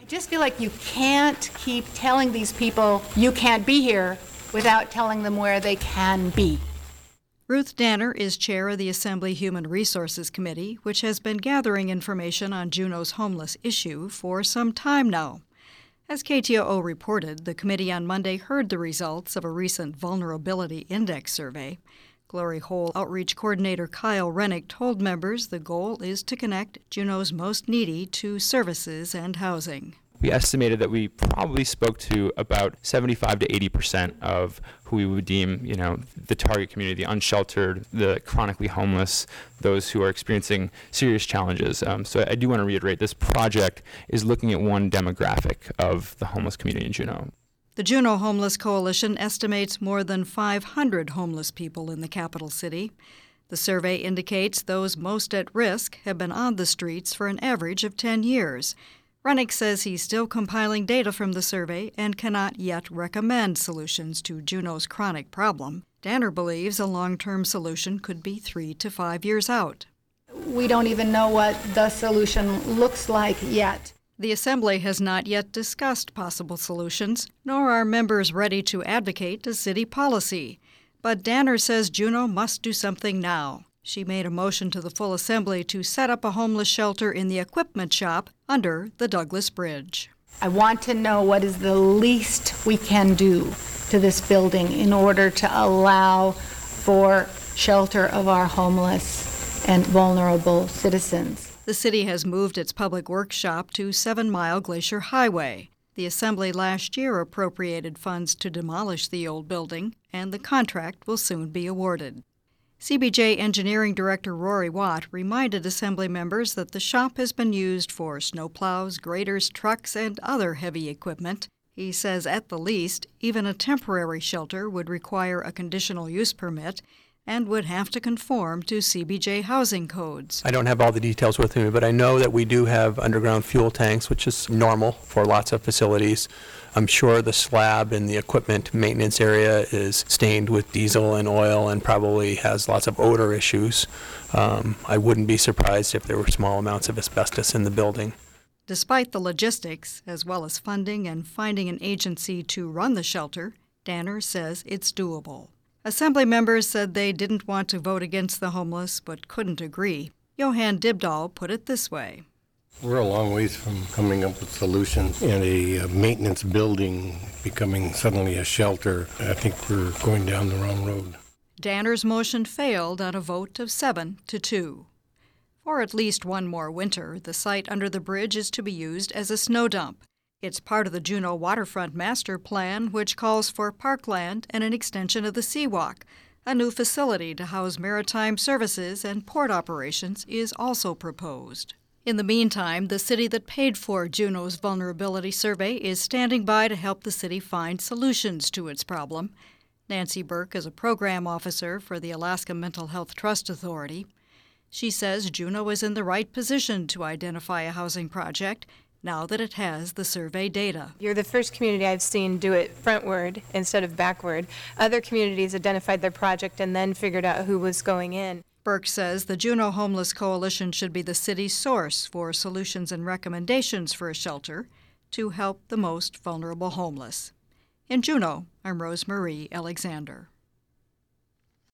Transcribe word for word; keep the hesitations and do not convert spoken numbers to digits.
Just feel like you can't keep telling these people you can't be here without telling them where they can be. Ruth Danner is chair of the Assembly Human Resources Committee, which has been gathering information on Juneau's homeless issue for some time now. As K T O O reported, the committee on Monday heard the results of a recent Vulnerability Index survey. Glory Hole Outreach Coordinator Kyle Rennick told members the goal is to connect Juneau's most needy to services and housing. We estimated that we probably spoke to about seventy-five to eighty percent of who we would deem, you know, the target community, the unsheltered, the chronically homeless, those who are experiencing serious challenges. Um, so I do want to reiterate, this project is looking at one demographic of the homeless community in Juneau. The Juneau Homeless Coalition estimates more than five hundred homeless people in the capital city. The survey indicates those most at risk have been on the streets for an average of ten years. Rennick says he's still compiling data from the survey and cannot yet recommend solutions to Juneau's chronic problem. Danner believes a long-term solution could be three to five years out. We don't even know what the solution looks like yet. The Assembly has not yet discussed possible solutions, nor are members ready to advocate a city policy. But Danner says Juneau must do something now. She made a motion to the full Assembly to set up a homeless shelter in the equipment shop under the Douglas Bridge. I want to know what is the least we can do to this building in order to allow for shelter of our homeless and vulnerable citizens. The city has moved its public works shop to Seven Mile Glacier Highway. The Assembly last year appropriated funds to demolish the old building, and the contract will soon be awarded. C B J Engineering Director Rory Watt reminded Assembly members that the shop has been used for snowplows, graders, trucks, and other heavy equipment. He says at the least, even a temporary shelter would require a conditional use permit and would have to conform to C B J housing codes. I don't have all the details with me, but I know that we do have underground fuel tanks, which is normal for lots of facilities. I'm sure the slab in the equipment maintenance area is stained with diesel and oil and probably has lots of odor issues. Um, I wouldn't be surprised if there were small amounts of asbestos in the building. Despite the logistics, as well as funding and finding an agency to run the shelter, Danner says it's doable. Assembly members said they didn't want to vote against the homeless, but couldn't agree. Johan Dibdahl put it this way. We're a long ways from coming up with solutions, and a uh, maintenance building becoming suddenly a shelter. I think we're going down the wrong road. Danner's motion failed on a vote of seven to two. For at least one more winter, the site under the bridge is to be used as a snow dump. It's part of the Juneau Waterfront Master Plan, which calls for parkland and an extension of the Seawalk. A new facility to house maritime services and port operations is also proposed. In the meantime, the city that paid for Juneau's vulnerability survey is standing by to help the city find solutions to its problem. Nancy Burke is a program officer for the Alaska Mental Health Trust Authority. She says Juneau is in the right position to identify a housing project now that it has the survey data. You're the first community I've seen do it frontward instead of backward. Other communities identified their project and then figured out who was going in. Burke says the Juneau Homeless Coalition should be the city's source for solutions and recommendations for a shelter to help the most vulnerable homeless. In Juneau, I'm Rose Marie Alexander.